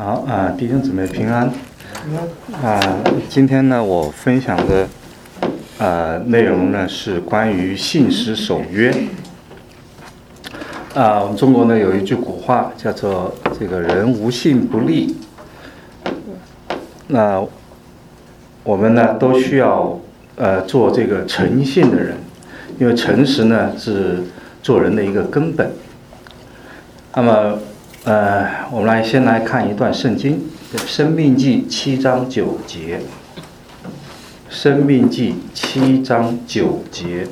好弟兄姊妹平安。今天呢，我分享的内容呢是关于信实守约。我们中国呢有一句古话叫做“这个人无信不立”。那我们呢都需要做这个诚信的人，因为诚实呢是做人的一个根本。那么我们先来看一段圣经，申命记7章9节。申命记7章9节。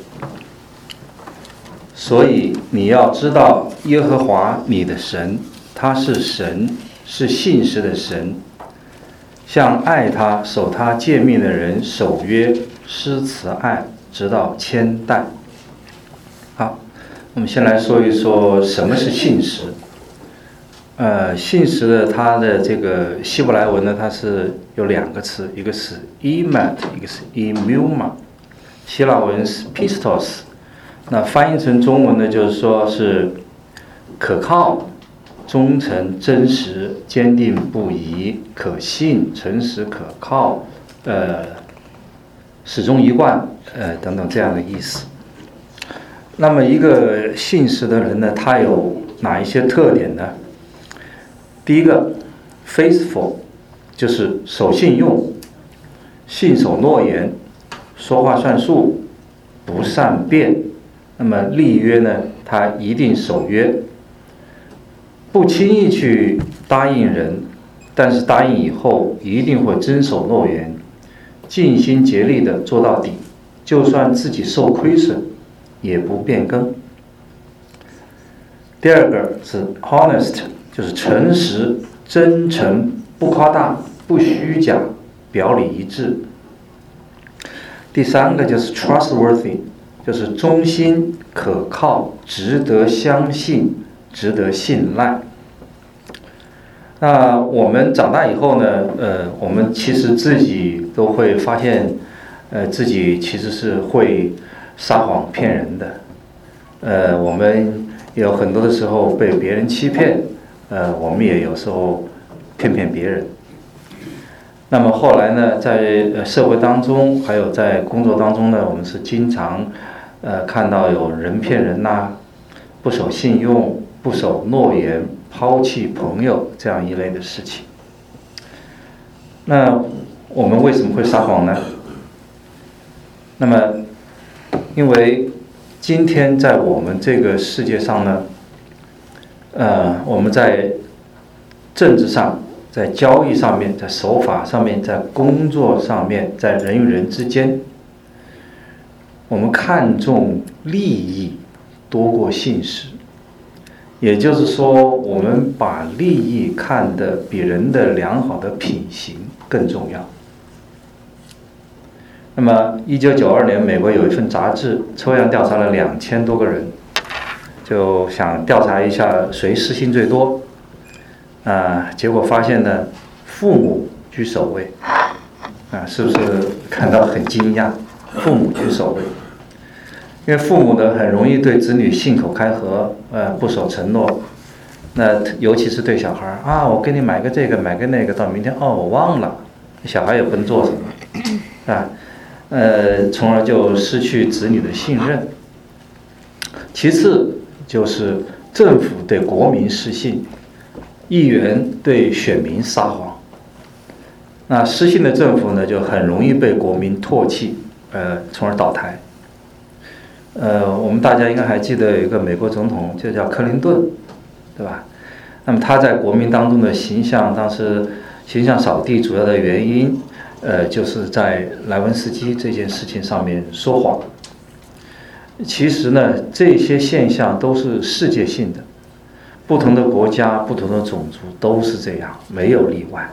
所以你要知道耶和华你的神，他是神，是信实的神，向爱他守他诫命的人守约施慈爱，直到千代。好，我们先来说一说什么是信实。信实的它的这个希伯来文呢，它是有两个词，一个是 emet， 一个是 emuma。希腊文是 pistos， 那翻译成中文呢，就是说是可靠、忠诚、真实、坚定不移、可信、诚实、可靠，始终一贯，等等这样的意思。那么一个信实的人呢，他有哪一些特点呢？第一个 faithful 就是守信用，信守诺言，说话算数，不善变。那么立约呢，他一定守约，不轻易去答应人，但是答应以后一定会遵守诺言，尽心竭力的做到底，就算自己受亏损也不变更。第二个是 honest，就是诚实、真诚，不夸大，不虚假，表里一致。第三个就是 trustworthy， 就是忠心、可靠，值得相信，值得信赖。那我们长大以后呢，我们其实自己都会发现，自己其实是会撒谎骗人的。我们有很多的时候被别人欺骗。我们也有时候骗别人。那么后来呢，在社会当中，还有在工作当中呢，我们是经常看到有人骗人呐，不守信用、不守诺言、抛弃朋友这样一类的事情。那我们为什么会撒谎呢？那么，因为今天在我们这个世界上呢，我们在政治上，在交易上面，在守法上面，在工作上面，在人与人之间，我们看重利益多过信实。也就是说，我们把利益看得比人的良好的品行更重要。那么1992年，美国有一份杂志抽样调查了2000多个人，就想调查一下谁失信最多，结果发现呢，父母居首位，是不是感到很惊讶？父母居首位，因为父母呢很容易对子女信口开河，不守承诺。那尤其是对小孩我给你买个这个，买个那个，到明天我忘了，小孩也不能做什么从而就失去子女的信任。其次就是政府对国民失信，议员对选民撒谎。那失信的政府呢，就很容易被国民唾弃，从而倒台。我们大家应该还记得有一个美国总统，就叫克林顿，对吧？那么他在国民当中的形象，当时形象扫地主要的原因，就是在莱文斯基这件事情上面说谎。其实呢，这些现象都是世界性的，不同的国家、不同的种族都是这样，没有例外。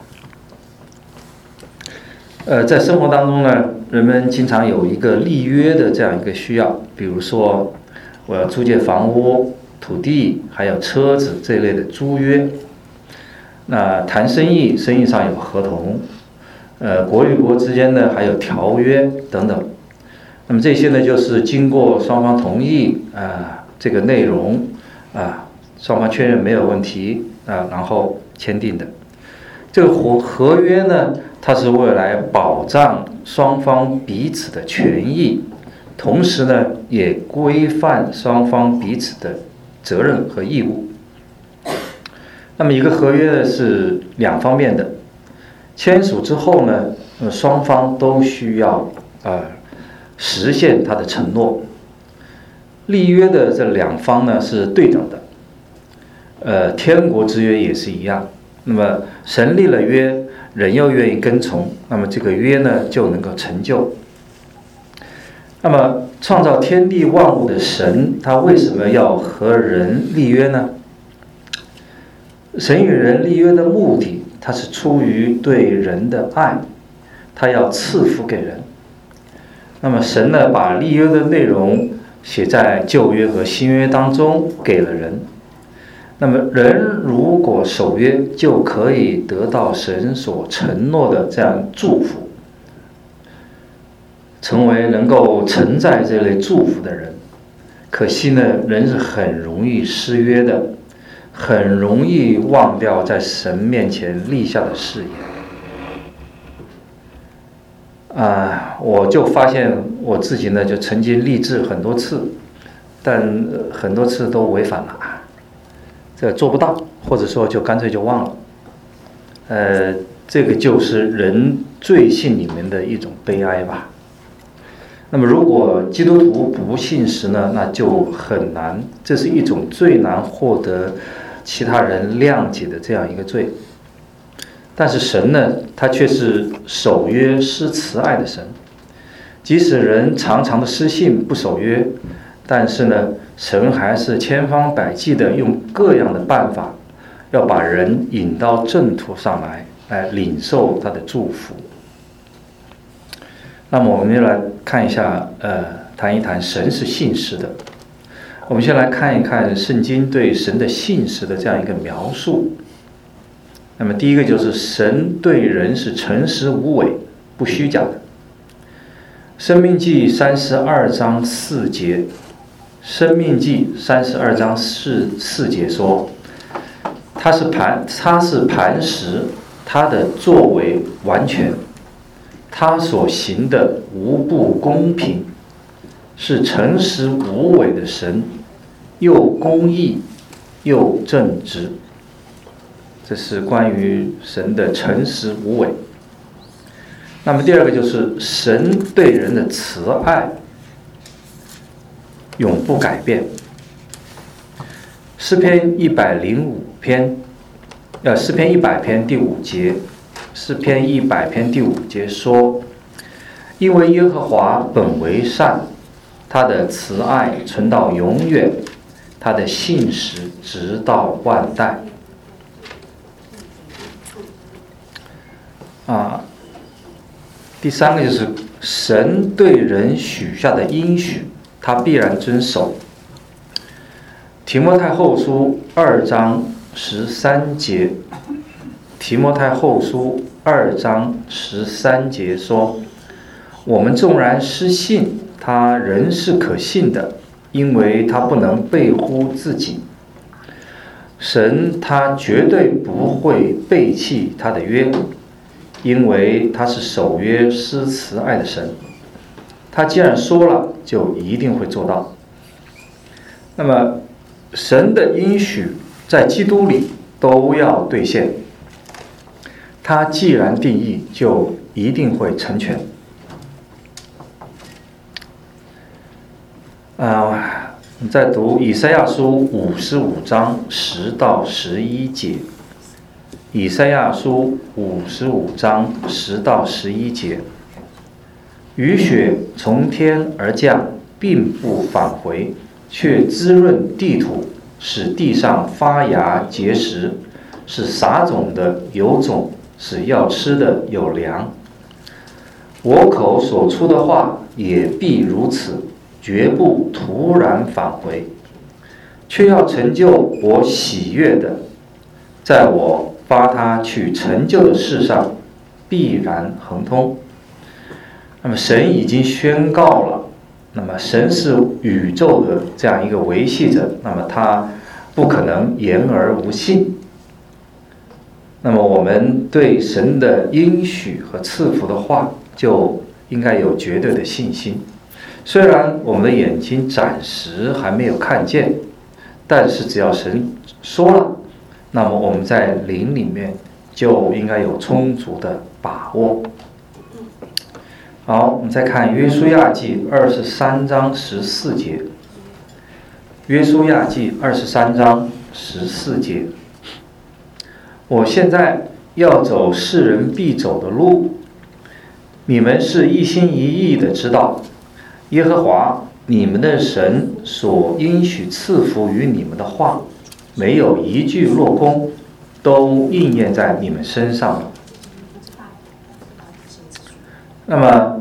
在生活当中呢，人们经常有一个立约的这样一个需要，比如说我要租借房屋、土地，还有车子这一类的租约。那谈生意，生意上有合同，国与国之间呢还有条约等等。那么这些呢，就是经过双方同意这个内容双方确认没有问题然后签订的。 这个合约呢，它是为来保障双方彼此的权益，同时呢，也规范双方彼此的责任和义务。那么一个合约呢是两方面的，签署之后呢，双方都需要实现他的承诺。立约的这两方呢是对等的，天国之约也是一样。那么神立了约，人又愿意跟从，那么这个约呢就能够成就。那么创造天地万物的神，他为什么要和人立约呢？神与人立约的目的，他是出于对人的爱，他要赐福给人。那么神呢，把立约的内容写在旧约和新约当中，给了人。那么人如果守约，就可以得到神所承诺的这样祝福，成为能够承载这类祝福的人。可惜呢，人是很容易失约的，很容易忘掉在神面前立下的誓言。我就发现我自己呢，就曾经立志很多次，但很多次都违反了，这做不到，或者说就干脆就忘了。这个就是人罪性里面的一种悲哀吧。那么如果基督徒不信实呢，那就很难，这是一种最难获得其他人谅解的这样一个罪。但是神呢，他却是守约施慈爱的神。即使人常常的失信不守约，但是呢，神还是千方百计的用各样的办法，要把人引到正途上来领受他的祝福。那么我们就来看一下，谈一谈神是信实的。我们先来看一看圣经对神的信实的这样一个描述。那么第一个就是神对人是诚实无伪，不虚假的。申命记32章4节，申命记32章4节说，他是磐石，他的作为完全，他所行的无不公平，是诚实无伪的神，又公义又正直。这是关于神的诚实无伪。那么第二个就是神对人的慈爱永不改变。诗篇105篇，诗篇100篇第5节，诗篇100篇第5节说，因为耶和华本为善，他的慈爱存到永远，他的信实直到万代。第三个就是神对人许下的应许，他必然遵守。提摩太后书2章13节，提摩太后书2章13节说，我们纵然失信，他仍是可信的，因为他不能背乎自己。神他绝对不会背弃他的约，因为他是守约施慈爱的神，他既然说了，就一定会做到。那么神的应许在基督里都要兑现，他既然定义，就一定会成全。我们再读以赛亚书55章10到11节。以赛亚书55章10到11节，雨雪从天而降，并不返回，却滋润地土，使地上发芽结实，使撒种的有种，使要吃的有粮。我口所出的话也必如此，绝不突然返回，却要成就我喜悦的，在我发他去成就的事上必然亨通。那么神已经宣告了，那么神是宇宙的这样一个维系者，那么他不可能言而无信。 那么我们对神的应许和赐福的话，就应该有绝对的信心。虽然我们的眼睛暂时还没有看见，但是只要神说了，那么我们在灵里面就应该有充足的把握。好，我们再看约书亚记23章14节。约书亚记23章14节，我现在要走世人必走的路，你们是一心一意的知道，耶和华你们的神所应许赐福于你们的话，没有一句落空，都应验在你们身上了。那么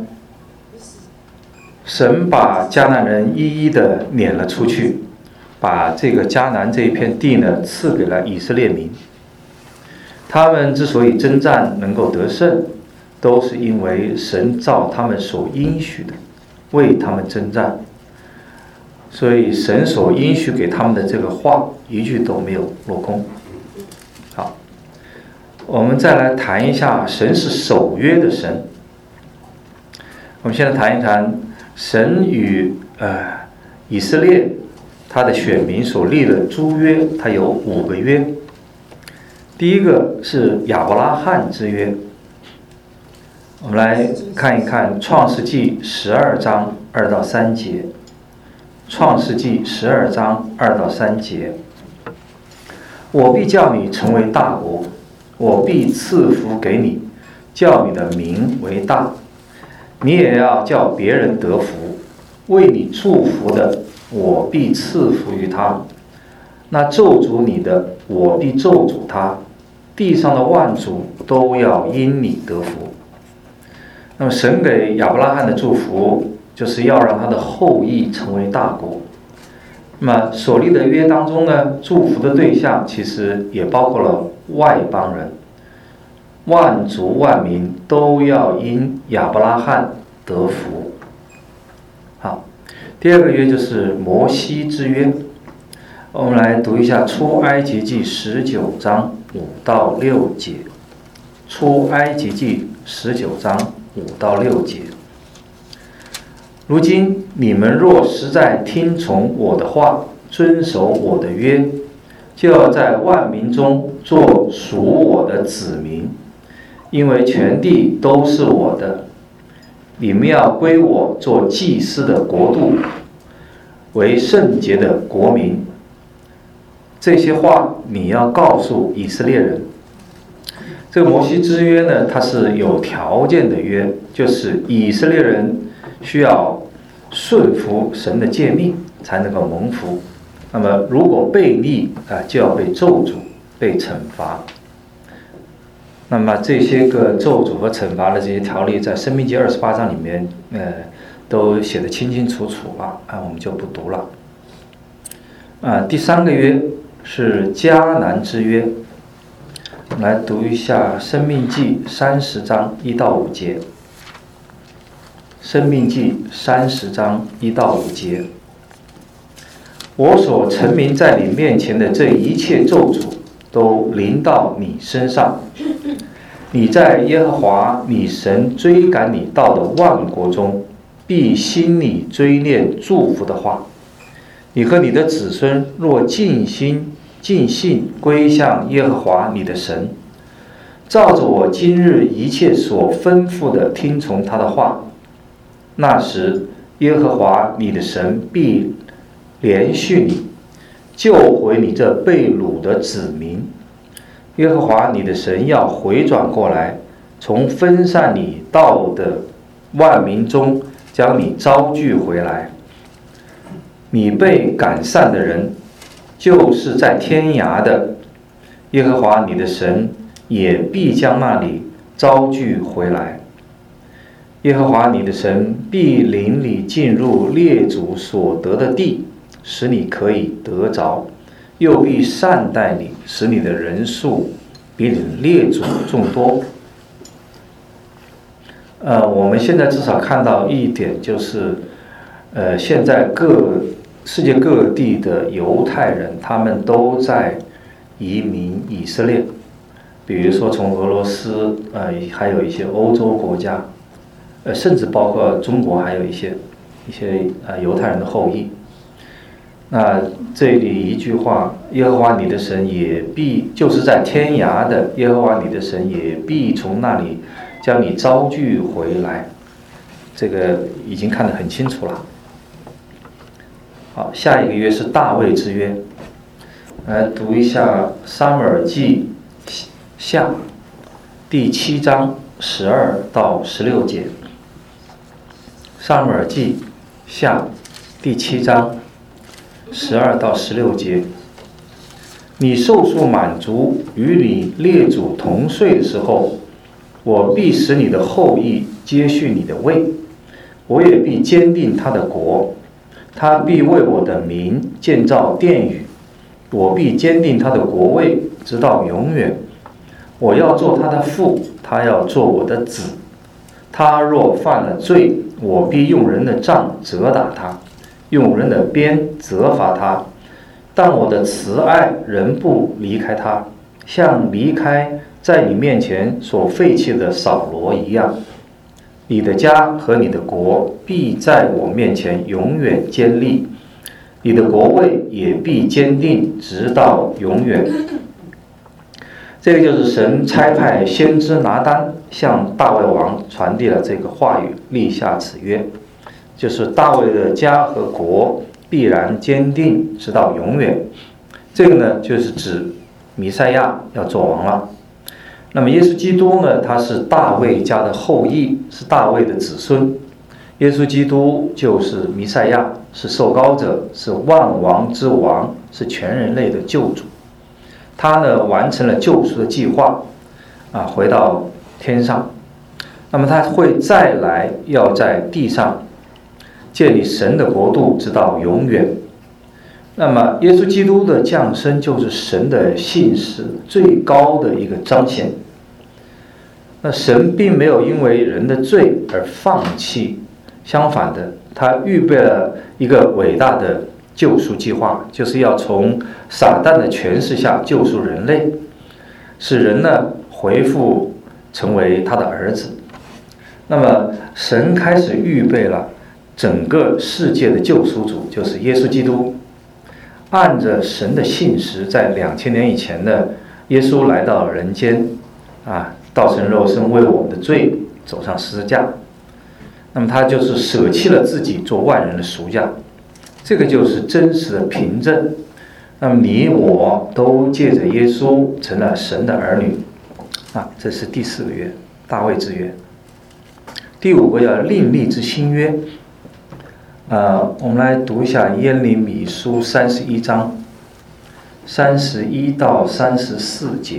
神把迦南人一一的撵了出去，把这个迦南这一片地呢赐给了以色列民。他们之所以征战能够得胜，都是因为神照他们所应许的为他们征战，所以神所应许给他们的这个话一句都没有落空。好，我们再来谈一下神是守约的神。我们现在谈一谈神与以色列他的选民所立的诸约，他有5个约。第一个是亚伯拉罕之约。我们来看一看创世纪12章2到3节。创世纪12章2到3节，我必叫你成为大国，我必赐福给你，叫你的名为大，你也要叫别人得福。为你祝福的，我必赐福于他；那咒诅你的，我必咒诅他。地上的万族都要因你得福。那么神给亚伯拉罕的祝福，就是要让他的后裔成为大国。那么所立的约当中呢，祝福的对象其实也包括了外邦人，万族万民都要因亚伯拉罕得福。好，第二个约就是摩西之约。我们来读一下出埃及记19章5到6节。出埃及记19章5到6节，如今你们若实在听从我的话，遵守我的约，就要在万民中做属我的子民，因为全地都是我的。你们要归我做祭司的国度，为圣洁的国民。这些话你要告诉以色列人。这个摩西之约呢，它是有条件的约，就是以色列人需要顺服神的诫命才能够蒙福。那么如果悖逆就要被咒诅，被惩罚。那么这些个咒诅和惩罚的这些条例，在申命记28章里面都写得清清楚楚了我们就不读了。第三个约是迦南之约。我们来读一下申命记30章1到5节。申命记30章1到5节，我所陈明在你面前的这一切咒诅都临到你身上，你在耶和华你神追赶你到的万国中，必心里追念祝福的话。你和你的子孙若尽心尽性归向耶和华你的神，照着我今日一切所吩咐的听从他的话，那时耶和华你的神必怜恤你，救回你这被掳的子民。耶和华你的神要回转过来，从分散你到的万民中将你招聚回来。你被赶散的人，就是在天涯的，耶和华你的神也必将那里招聚回来。耶和华你的神必领你进入列祖所得的地，使你可以得着，又必善待你，使你的人数比你列祖众多。我们现在至少看到一点，就是现在世界各地的犹太人，他们都在移民以色列。 比如说从俄罗斯，还有一些欧洲国家，甚至包括中国，还有一些犹太人的后裔。那这里一句话，耶和华你的神也必，就是在天涯的耶和华你的神也必从那里将你招聚回来，这个已经看得很清楚了。好，下一个约是大卫之约，来读一下撒母耳记下第7章12到16节。撒母耳记下第7章12到16节，你寿数满足，与你列祖同岁的时候，我必使你的后裔接续你的位，我也必坚定他的国，他必为我的名建造殿宇，我必坚定他的国位，直到永远。我要做他的父，他要做我的子。他若犯了罪，我必用人的杖责打他，用人的鞭责罚他。但我的慈爱仍不离开他，像离开在你面前所废弃的扫罗一样。你的家和你的国必在我面前永远坚立，你的国位也必坚定，直到永远。这个就是神差派先知拿单向大卫王传递了这个话语，立下此约，就是大卫的家和国必然坚定，直到永远。这个呢，就是指弥赛亚要做王了。那么耶稣基督呢，他是大卫家的后裔，是大卫的子孙。耶稣基督就是弥赛亚，是受膏者，是万王之王，是全人类的救主。他呢，完成了救赎的计划，回到天上。那么他会再来，要在地上建立神的国度，直到永远。那么耶稣基督的降生就是神的信实最高的一个彰显。那神并没有因为人的罪而放弃，相反的，他预备了一个伟大的救赎计划，就是要从撒旦的权势下救赎人类，使人呢恢复成为他的儿子。那么神开始预备了整个世界的救赎主，就是耶稣基督。按着神的信实，在2000年以前呢，耶稣来到人间，道成肉身，为我们的罪走上十字架。那么他就是舍弃了自己做万人的赎价，这个就是真实的凭证。那么你我都借着耶稣成了神的儿女，这是第4个约，大卫之约。第5个叫另立之新约。我们来读一下耶利米书31章31到34节。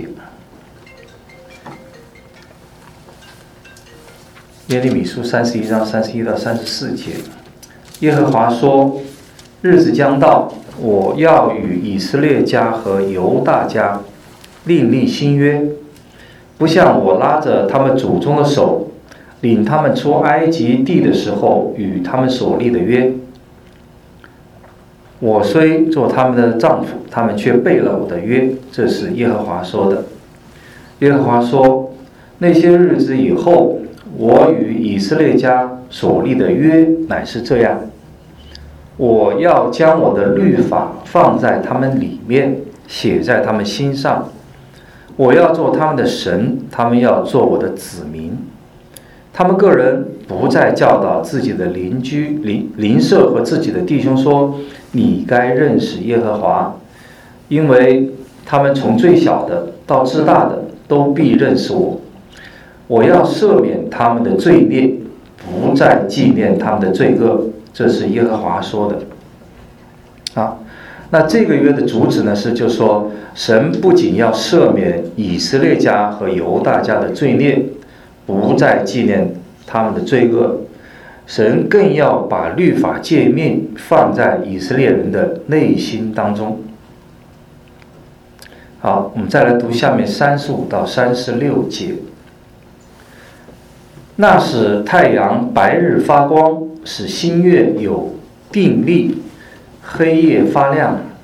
耶利米书31章31到34节，耶和华说：日子将到，我要与以色列家和犹大家另立新约，不像我拉着他们祖宗的手，领他们出埃及地的时候与他们所立的约。我虽做他们的丈夫，他们却背了我的约，这是耶和华说的。耶和华说：那些日子以后，我与以色列家所立的约乃是这样，我要将我的律法放在他们里面，写在他们心上。我要做他们的神，他们要做我的子民。他们个人不再教导自己的邻居、邻舍和自己的弟兄说：你该认识耶和华，因为他们从最小的到至大的都必认识我。我要赦免他们的罪孽，不再纪念他们的罪恶，这是耶和华说的。那这个约的主旨呢，就是说，神不仅要赦免以色列家和犹大家的罪孽，不再纪念他们的罪恶，神更要把律法诫命放在以色列人的内心当中。好，我们再来读下面35到36节。那使太阳白日发光，使新月有定力，黑夜发亮，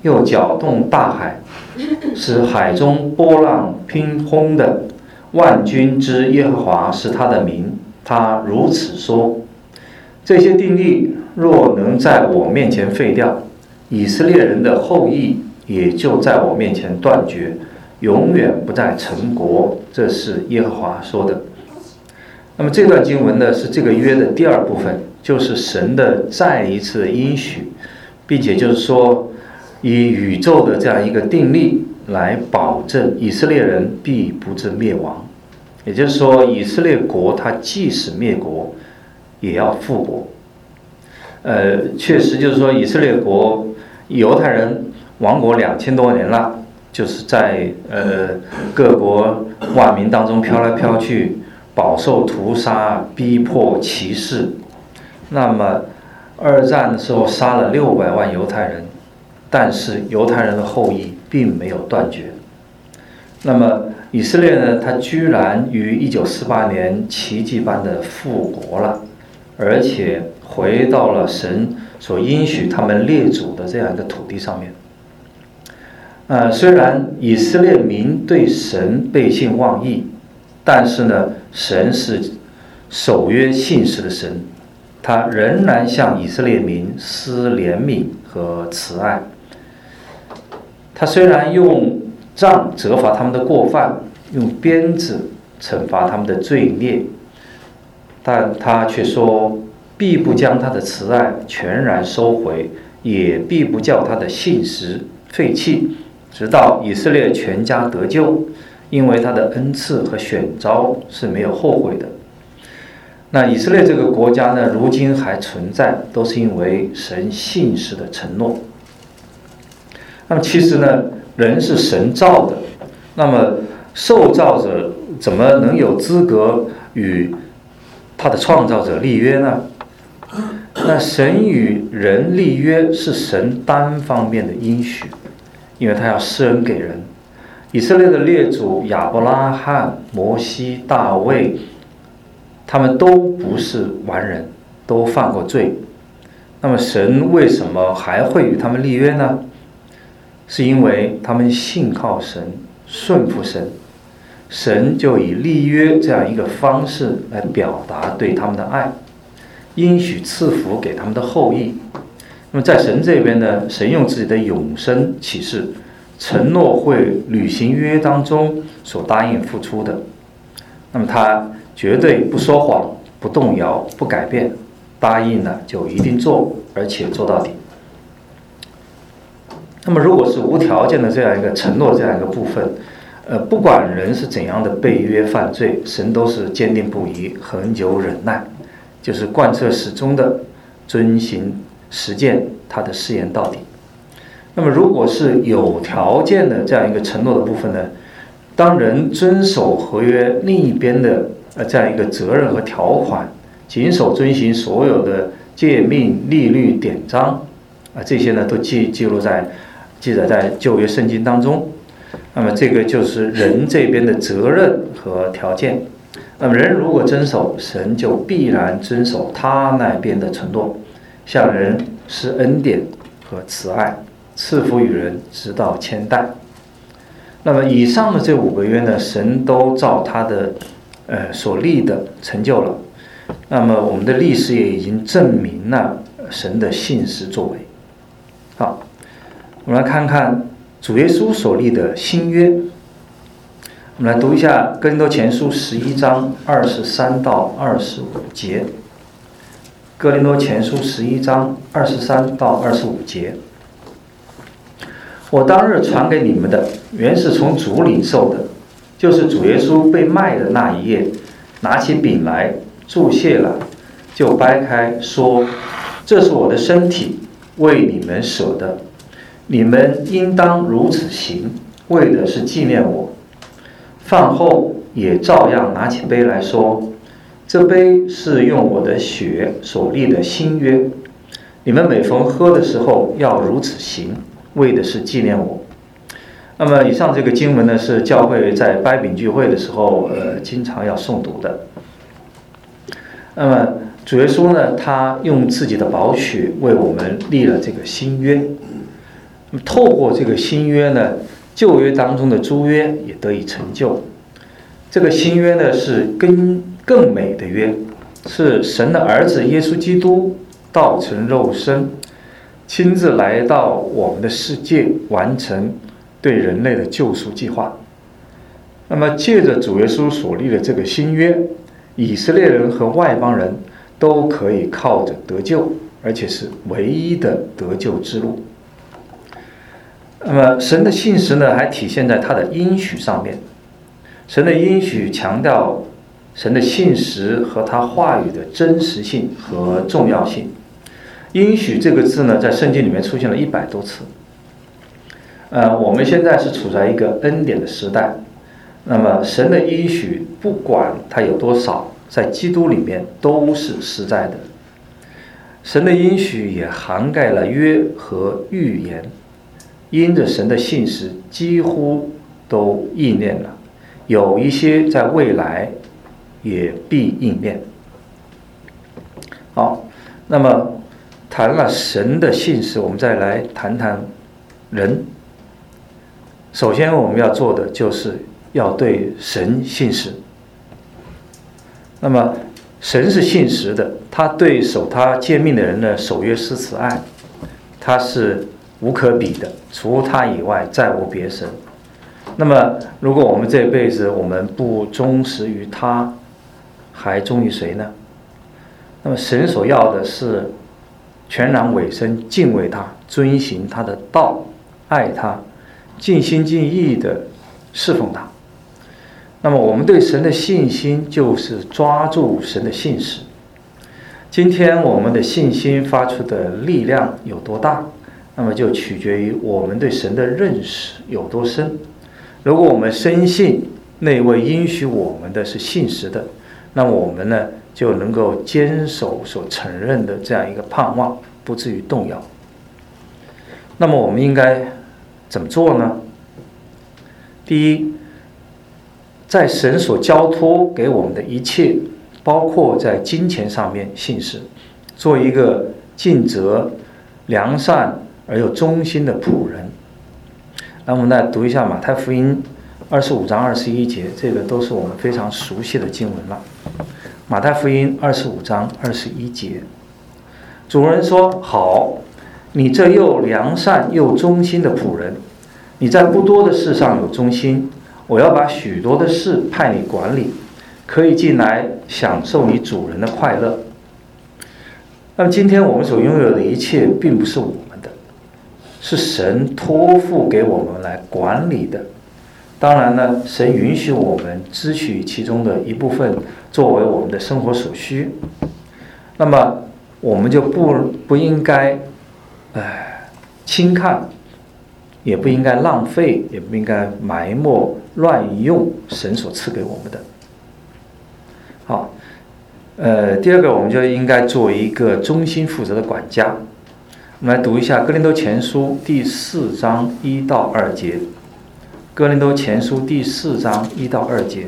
又搅动大海，使海中波浪乒轰的。万军之耶和华是他的名，他如此说：这些定例若能在我面前废掉，以色列人的后裔也就在我面前断绝，永远不再成国。这是耶和华说的。那么这段经文呢，是这个约的第二部分，就是神的再一次的应许，并且就是说以宇宙的这样一个定例来保证以色列人必不致灭亡。也就是说，以色列国它即使灭国也要复国。确实就是说，以色列国犹太人亡国2000多年了，就是在各国万民当中飘来飘去，饱受屠杀、逼迫、歧视。那么二战的时候杀了600万犹太人，但是犹太人的后裔并没有断绝。那么以色列呢，他居然于1948年奇迹般的复国了，而且回到了神所应许他们列祖的这样一个土地上面。虽然以色列民对神背信忘义，但是呢，神是守约信实的神，他仍然向以色列民施怜悯和慈爱。他虽然用杖责罚他们的过犯，用鞭子惩罚他们的罪孽，但他却说必不将他的慈爱全然收回，也必不叫他的信实废弃，直到以色列全家得救，因为他的恩赐和选召是没有后悔的。那以色列这个国家呢，如今还存在，都是因为神信实的承诺。那么其实呢，人是神造的，那么受造者怎么能有资格与他的创造者立约呢？那神与人立约是神单方面的应许，因为他要施恩给人。以色列的列祖亚伯拉罕、摩西、大卫，他们都不是完人，都犯过罪。那么神为什么还会与他们立约呢？是因为他们信靠神，顺服神，神就以立约这样一个方式来表达对他们的爱，应许赐福给他们的后裔。那么在神这边呢，神用自己的永生启示，承诺会履行约当中所答应付出的。那么他绝对不说谎，不动摇，不改变，答应了就一定做，而且做到底。那么如果是无条件的这样一个承诺，这样一个部分，不管人是怎样的背约犯罪，神都是坚定不移，恒久忍耐，就是贯彻始终的遵行实践他的誓言到底。那么如果是有条件的这样一个承诺的部分呢，当人遵守合约另一边的这样一个责任和条款，谨守遵行所有的诫命、律例、典章这些呢都记载在旧约圣经当中。那么这个就是人这边的责任和条件。那么人如果遵守，神就必然遵守他那边的承诺，向人施恩典和慈爱，赐福于人直到千代。那么以上的这5个约呢，神都照他的所立的成就了。那么我们的历史也已经证明了神的信实作为。好，我们来看看主耶稣所立的新约。我们来读一下哥林多前书11章23到25节。哥林多前书11章23到25节。我当日传给你们的，原是从主领受的，就是主耶稣被卖的那一夜，拿起饼来，祝谢了，就掰开，说：这是我的身体，为你们舍的，你们应当如此行，为的是纪念我。饭后也照样拿起杯来说：这杯是用我的血所立的新约，你们每逢喝的时候要如此行，为的是纪念我。那么以上这个经文呢，是教会在掰饼聚会的时候经常要诵读的。那么主耶稣呢，他用自己的宝血为我们立了这个新约。 透过这个新约呢，旧约当中的诸约也得以成就。这个新约呢是更美的约，是神的儿子耶稣基督道成肉身，亲自来到我们的世界，完成对人类的救赎计划。那么借着主耶稣所立的这个新约，以色列人和外邦人都可以靠着得救，而且是唯一的得救之路。那么神的信实呢，还体现在他的应许上面。神的应许强调神的信实和他话语的真实性和重要性。应许这个字呢，在圣经里面出现了100多次。我们现在是处在一个恩典的时代，那么神的应许不管它有多少，在基督里面都是实在的。神的应许也涵盖了约和预言，因着神的信实几乎都应验了，有一些在未来也必应验。好，那么谈了神的信实，我们再来谈谈人。首先我们要做的就是要对神信实。那么神是信实的，他对守他诫命的人呢，守约施慈爱，他是无可比的，除他以外再无别神。那么如果我们这辈子我们不忠实于他，还忠于谁呢？那么神所要的是全然委身敬畏他，遵行他的道，爱他，尽心尽意的侍奉他。那么我们对神的信心就是抓住神的信实。今天我们的信心发出的力量有多大，那么就取决于我们对神的认识有多深。如果我们深信那位应许我们的是信实的，那么我们呢就能够坚守所承认的这样一个盼望，不至于动摇。那么我们应该怎么做呢？第一，在神所交托给我们的一切，包括在金钱上面信实，做一个尽责、良善而又忠心的仆人。那我们来读一下马太福音25章21节，这个都是我们非常熟悉的经文了。马太福音25章21节，主人说：好，你这又良善又忠心的仆人，你在不多的事上有忠心，我要把许多的事派你管理，可以进来享受你主人的快乐。那么今天我们所拥有的一切并不是我们的，是神托付给我们来管理的。当然呢，神允许我们支取其中的一部分作为我们的生活所需，那么我们就不应该轻看，也不应该浪费，也不应该埋没乱用神所赐给我们的。好，第二个，我们就应该做一个忠心负责的管家。我们来读一下哥林多前书第4章1到2节。哥林多前书第4章1到2节，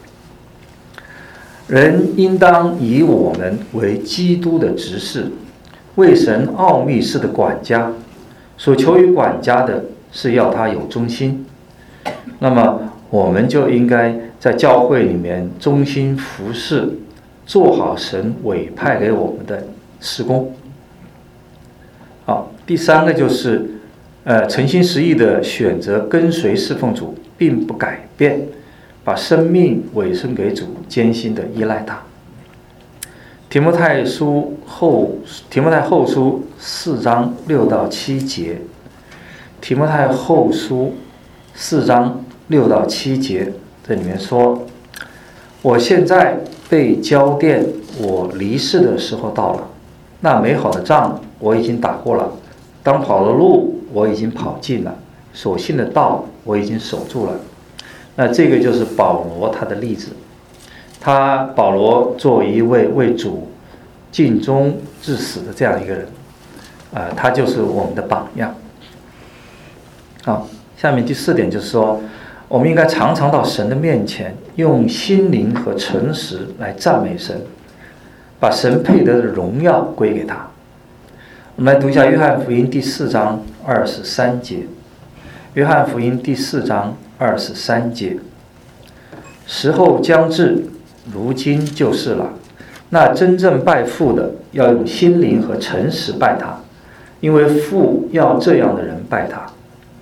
人应当以我们为基督的执事，为神奥秘事的管家。所求于管家的是要他有忠心。那么我们就应该在教会里面忠心服侍，做好神委派给我们的事工。好，第三个就是诚心实意的选择跟随侍奉主，并不改变，把生命委身给主，艰辛的依赖他。提摩太后书4章6到7节，提摩太后书4章6到7节，这里面说：我现在被交奠，我离世的时候到了。那美好的仗我已经打过了，当跑的路我已经跑尽了，所信的道我已经守住了。那这个就是保罗他的例子。保罗作为一位为主尽忠至死的这样一个人，他就是我们的榜样。好，下面第4点就是说，我们应该常常到神的面前，用心灵和诚实来赞美神，把神配得的荣耀归给他。 我们来读一下约翰福音第4章23节。约翰福音第4章23节，时候将至，如今就是了。那真正拜父的，要用心灵和诚实拜他，因为父要这样的人拜他。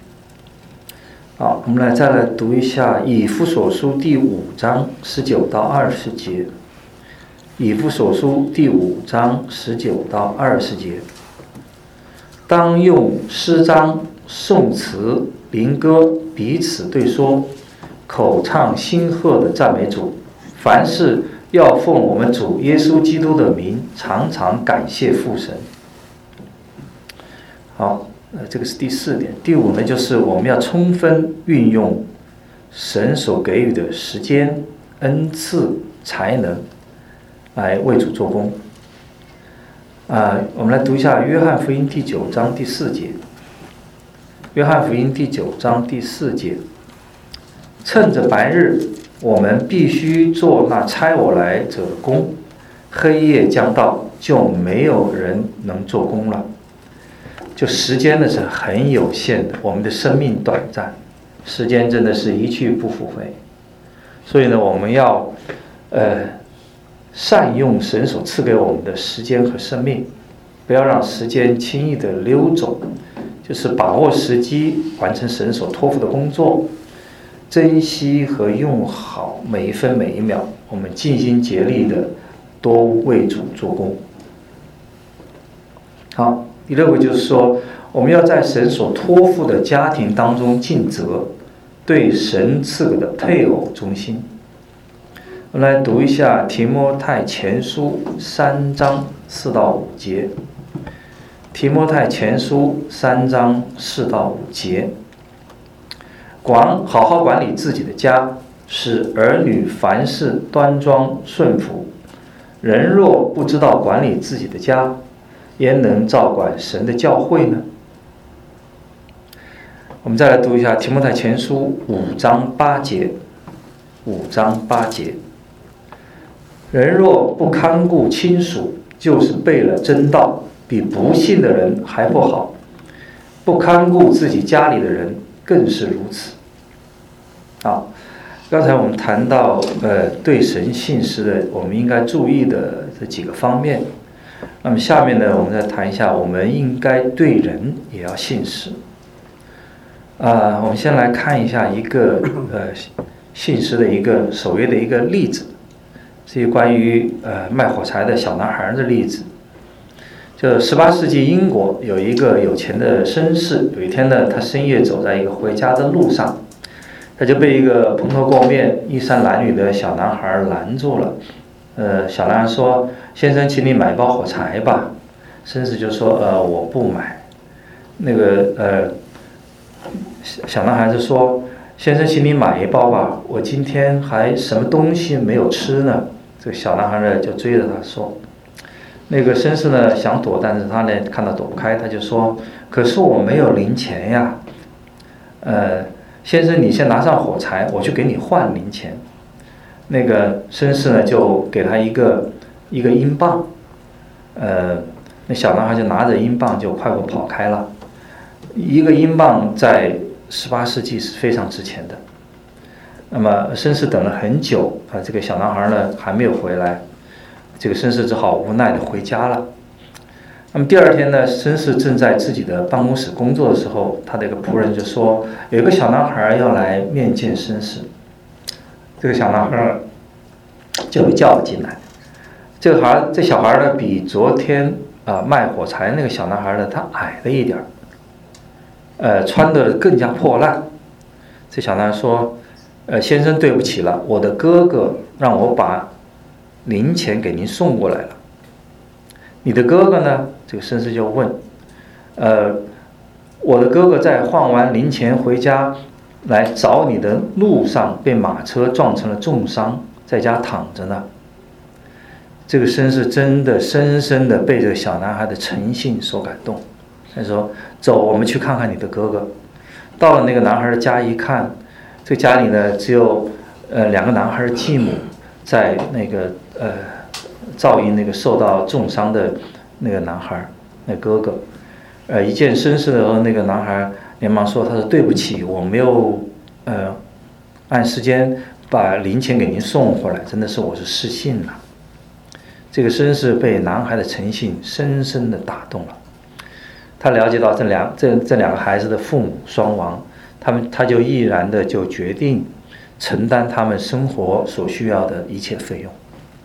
好，我们再来读一下以弗所书第5章19到20节。以弗所书第5章19到20节，当用诗章、颂词、灵歌彼此对说，口唱心和的赞美主。凡事要奉我们主耶稣基督的名，常常感谢父神。好，这个是第4点。第5呢，就是我们要充分运用神所给予的时间、恩赐、才能，来为主做工。我们来读一下约翰福音第9章第4节。约翰福音第9章第4节，趁着白日，我们必须做那差我来者的工，黑夜将到，就没有人能做工了。就时间呢是很有限的，我们的生命短暂，时间真的是一去不复回。所以呢，我们要善用神所赐给我们的时间和生命，不要让时间轻易的溜走，就是把握时机，完成神所托付的工作，珍惜和用好每一分每一秒，我们尽心竭力的多为主做工。好，第6个就是说，我们要在神所托付的家庭当中尽责，对神赐给的配偶忠心。我们来读一下提摩太前书3章4到5节。提摩太前书3章4到5节，好好管理自己的家，使儿女凡事端庄顺服。人若不知道管理自己的家，焉能照管神的教会呢？我们再来读一下提摩太前书5章8节。5章8节，人若不看顾亲属，就是背了真道，比不信的人还不好。不看顾自己家里的人更是如此。好，刚才我们谈到对神信实的我们应该注意的这几个方面。那么下面呢，我们再谈一下我们应该对人也要信实。我们先来看一下一个信实的一个守约的一个例子，是关于卖火柴的小男孩的例子。就18世纪英国有一个有钱的绅士，有一天呢，他深夜走在一个回家的路上，他就被一个蓬头垢面、衣衫褴褛的小男孩拦住了。小男孩说：“先生，请你买一包火柴吧。”绅士就说：“我不买。”那个小男孩就说：“先生，请你买一包吧，我今天还什么东西没有吃呢。”这个小男孩呢就追着他说。那个绅士呢想躲，但是他呢看到躲不开，他就说：“可是我没有零钱呀。先生，你先拿上火柴，我去给你换零钱。”那个绅士呢就给他一个英镑。那小男孩就拿着英镑就快步跑开了。一个英镑在18世纪是非常值钱的。那么绅士等了很久，这个小男孩呢还没有回来，这个绅士只好无奈的回家了。那么第二天呢，绅士正在自己的办公室工作的时候，他的一个仆人就说，有一个小男孩要来面见绅士。这个小男孩就被叫了进来。这小孩呢比昨天卖火柴那个小男孩呢他矮了一点，穿得更加破烂。这小男孩说：“先生，对不起了，我的哥哥让我把零钱给您送过来了。”你的哥哥呢？这个绅士就问：“我的哥哥在换完零钱回家来找你的路上被马车撞成了重伤，在家躺着呢。”这个绅士真的深深的被这个小男孩的诚信所感动。他说：“走，我们去看看你的哥哥。”到了那个男孩的家一看，这个家里呢只有两个男孩的继母在那个照应那个受到重伤的那个男孩。 那哥哥。一见绅士的时候，那个男孩连忙说：“他说对不起，我没有按时间把零钱给您送回来，真的是我是失信了。”这个绅士被男孩的诚信深深的打动了，他了解到这两个孩子的父母双亡，他就毅然的就决定承担他们生活所需要的一切费用。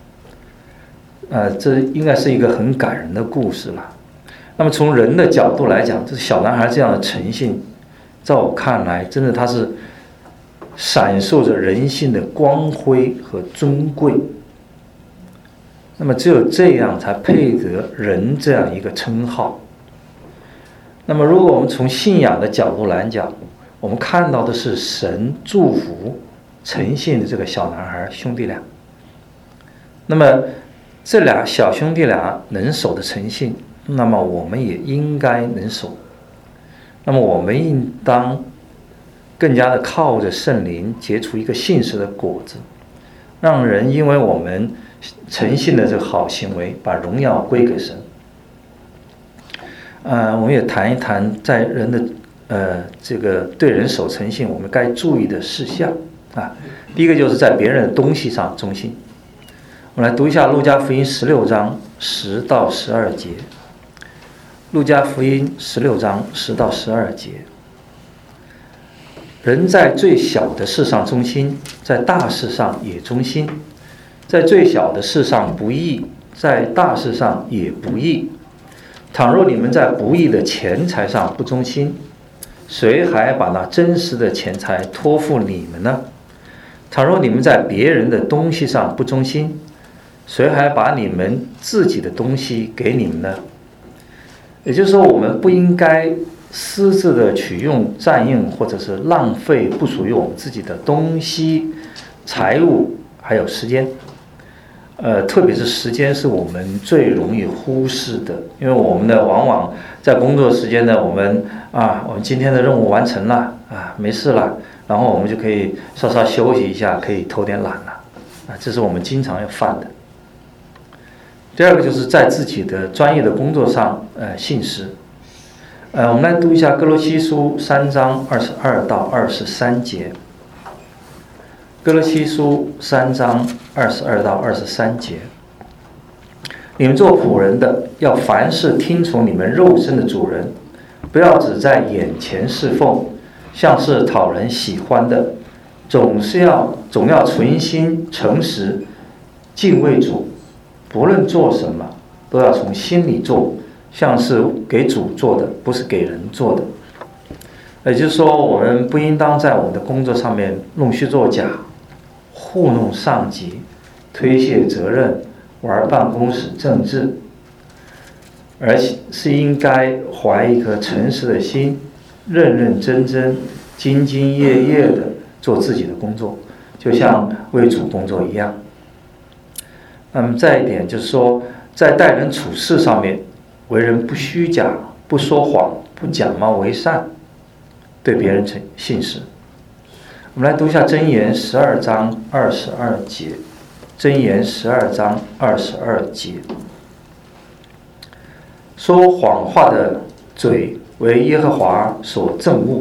这应该是一个很感人的故事了。那么从人的角度来讲，这小男孩这样的诚信，在我看来，真的他是闪烁着人性的光辉和尊贵。那么只有这样才配得人这样一个称号。那么如果我们从信仰的角度来讲，我们看到的是神祝福诚信的这个小男孩兄弟俩。那么这俩小兄弟俩能守的诚信，那么我们也应该能守。那么我们应当更加的靠着圣灵结出一个信实的果子，让人因为我们诚信的这个好行为，把荣耀归给神。我们也谈一谈在人的这个对人守诚信，我们该注意的事项啊。第一个就是在别人的东西上忠心。我们来读一下路加福音16章10到12节。路加福音16章10到12节。人在最小的事上忠心，在大事上也忠心；在最小的事上不义，在大事上也不义。倘若你们在不义的钱财上不忠心，谁还把那真实的钱财托付你们呢？倘若你们在别人的东西上不忠心，谁还把你们自己的东西给你们呢？也就是说，我们不应该私自的取用、占用或者是浪费不属于我们自己的东西、财物还有时间。特别是时间是我们最容易忽视的，因为我们往往在工作时间呢，我们今天的任务完成了没事了，然后我们就可以稍稍休息一下，可以偷点懒了这是我们经常要犯的。第二个就是在自己的专业的工作上信实。我们来读一下哥罗西书3章22到23节。哥罗西书3章22到23节。你们做仆人的，要凡事听从你们肉身的主人，不要只在眼前侍奉，像是讨人喜欢的，总要存心诚实，敬畏主。不论做什么，都要从心里做，像是给主做的，不是给人做的。也就是说，我们不应当在我们的工作上面弄虚作假，糊弄上级，推卸责任，玩办公室政治，而且是应该怀一颗诚实的心，认认真真、兢兢业业的做自己的工作，就像为主工作一样。那么再一点就是说，在待人处事上面，为人不虚假，不说谎，不假冒为善，对别人信实。我们来读一下箴言12章22节。箴言12章22节。说谎话的嘴为耶和华所憎恶，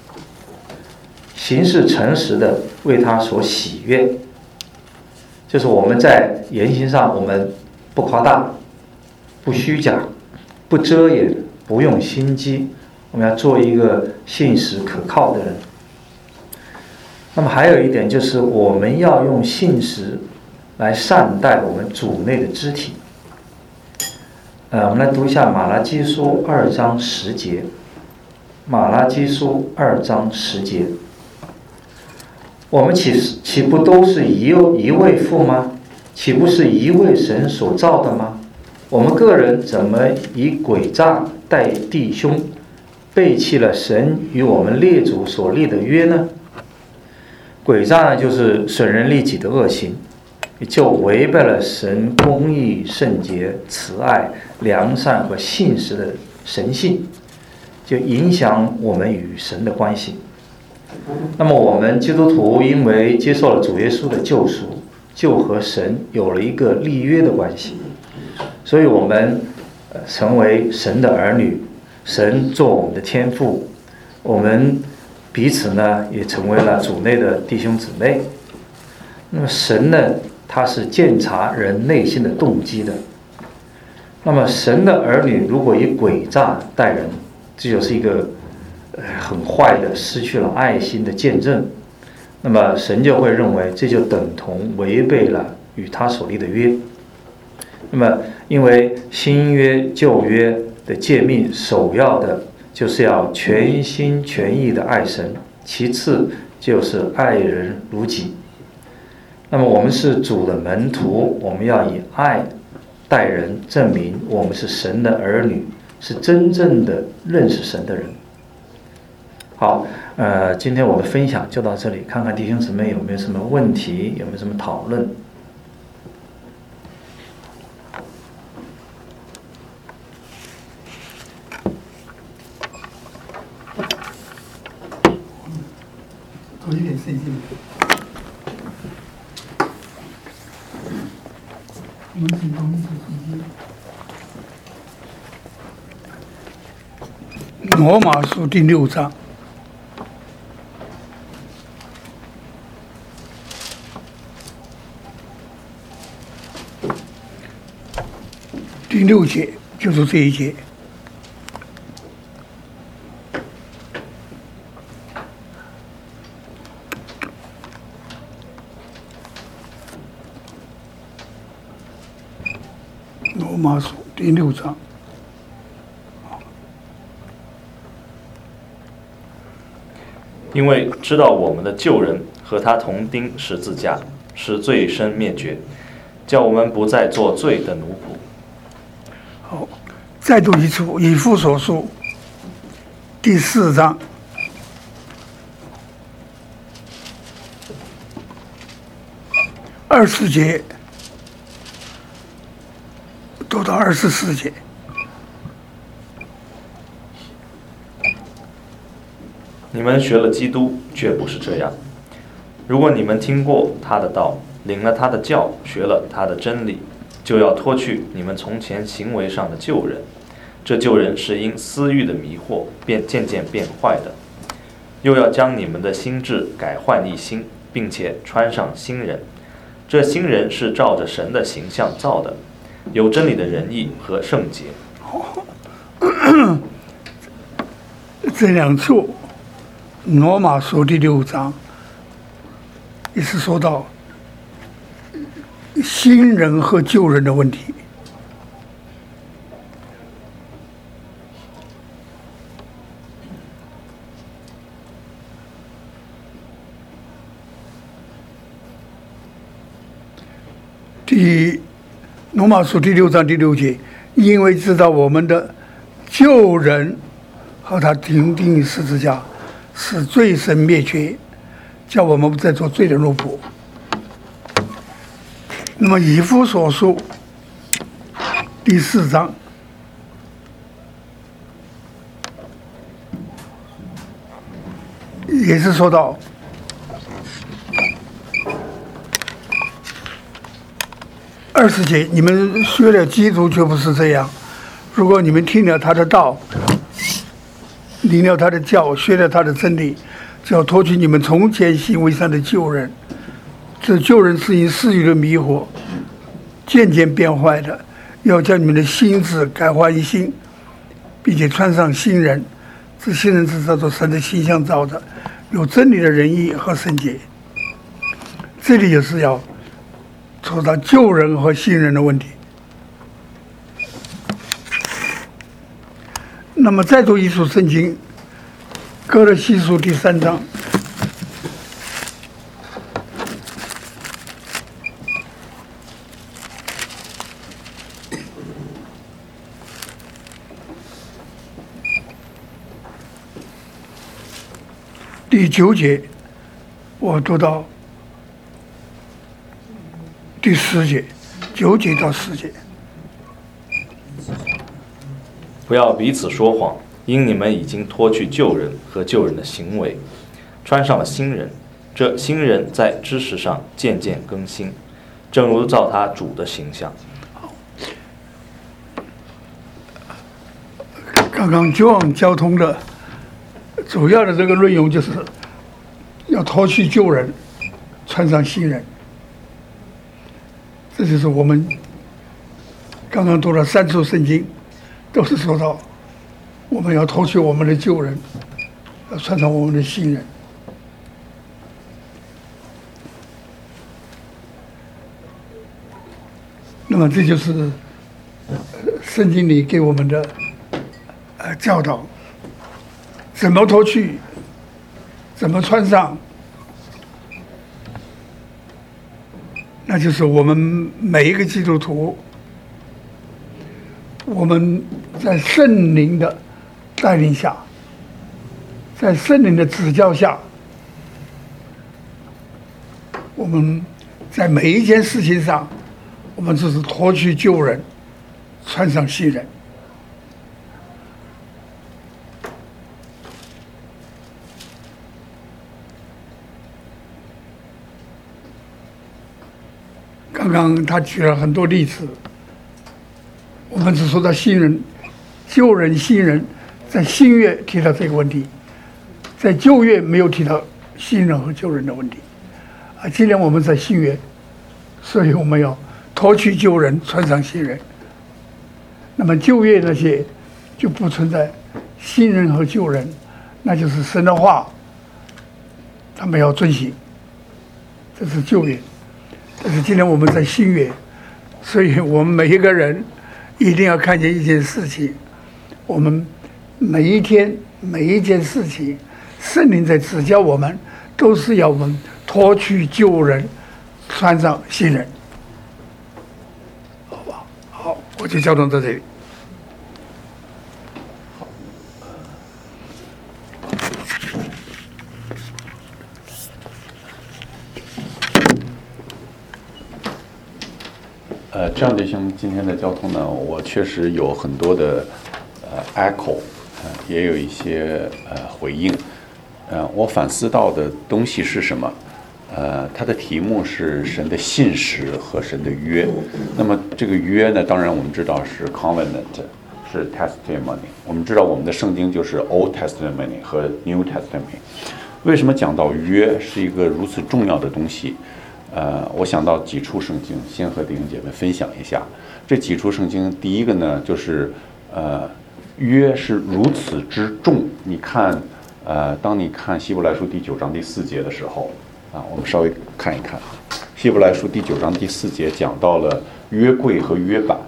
行事诚实的为他所喜悦。就是我们在言行上，我们不夸大，不虚假，不遮掩，不用心机，我们要做一个信实可靠的人。那么还有一点就是，我们要用信实来善待我们主内的肢体。我们来读一下马拉基书2章10节。马拉基书2章10节。我们岂不都是一位父吗？岂不是一位神所造的吗？我们个人怎么以诡诈待弟兄，背弃了神与我们列祖所立的约呢？诡诈呢，就是损人利己的恶行，就违背了神公义、圣洁、慈爱、良善和信实的神性，就影响我们与神的关系。那么我们基督徒因为接受了主耶稣的救赎，就和神有了一个立约的关系，所以我们成为神的儿女，神做我们的天父，我们彼此呢也成为了主内的弟兄姊妹。那么神呢，他是鉴察人内心的动机的。那么神的儿女如果以诡诈待人，这就是一个很坏的、失去了爱心的见证。那么神就会认为这就等同违背了与他所立的约。那么因为新约旧约的诫命，首要的就是要全心全意的爱神，其次就是爱人如己。那么我们是主的门徒，我们要以爱待人，证明我们是神的儿女，是真正的认识神的人。好，今天我的分享就到这里，看看弟兄姊妹有没有什么问题，有没有什么讨论。 多一点信心。我们请同一起信心。罗马书第6章。第6节就是这一节。罗马书第6章。 因为知道我们的旧人和他同钉十字架，使罪身灭绝，叫我们不再做罪的奴仆。 好，再读一次以弗所书第4章20节读到24节。 你们学了基督，却不是这样。如果你们听过他的道，领了他的教，学了他的真理，就要脱去你们从前行为上的旧人。这旧人是因私欲的迷惑渐渐变坏的，又要将你们的心志改换一新，并且穿上新人。这新人是照着神的形象造的，有真理的仁义和圣洁。 这两处罗马书第6章也是说到新人和旧人的问题。罗马书第6章第6节，因为知道我们的旧人和他钉钉十字架，使罪身灭绝，叫我们不再做罪的奴仆。那么以弗所书第4章也是说到20节，你们学了基督却不是这样。如果你们听了他的道，领了他的教，学了他的真理，就要脱去你们从前行为上的旧人。这旧人是因私欲的迷惑渐渐变坏的，要将你们的心志改换一新，并且穿上新人。这新人是照着神的形象造的，有真理的仁义和圣洁。这里也是要说到旧人和新人的问题。那么再读一处圣经，哥罗西书第3章。第9节，我读到第10节，9节到10节。 不要彼此说谎，因你们已经脱去旧人和旧人的行为，穿上了新人。这新人在知识上渐渐更新，正如照他主的形象。 刚刚John交通的主要的这个内容就是要脱去旧人，穿上新人。这就是我们刚刚读了3处圣经，都是说到我们要脱去我们的旧人，要穿上我们的新人。那么这就是圣经里给我们的教导，怎么脱去，怎么穿上，那就是我们每一个基督徒，我们在圣灵的带领下，在圣灵的指教下，我们在每一件事情上，我们就是脱去旧人，穿上新人。刚刚他举了很多例子，我们只说到新人、旧人、新人，在新约提到这个问题，在旧约没有提到新人和旧人的问题。今天我们在新约，所以我们要脱去旧人，穿上新人。那么旧约那些就不存在新人和旧人，那就是神的话，他们要遵行，这是旧约。但是今天我们在新约，所以我们每一个人一定要看见一件事情，我们每一天每一件事情，圣灵在指教我们，都是要我们脱去旧人，穿上新人。好吧，好，我就交通到这里。 这样的今天的交通呢，我确实有很多的echo，也有一些回应。我反思到的东西是什么？它的题目是神的信实和神的约。那么这个约呢，当然我们知道是 covenant， 是 testimony。我们知道我们的圣经就是 Old Testament 和 New Testament。为什么讲到约是一个如此重要的东西？我想到几处圣经，先和弟兄姐妹分享一下。这几处圣经，第一个呢，就是约是如此之重。你看，当你看希伯来书第9章第4节的时候，我们稍微看一看，希伯来书第9章第4节讲到了约柜和约版。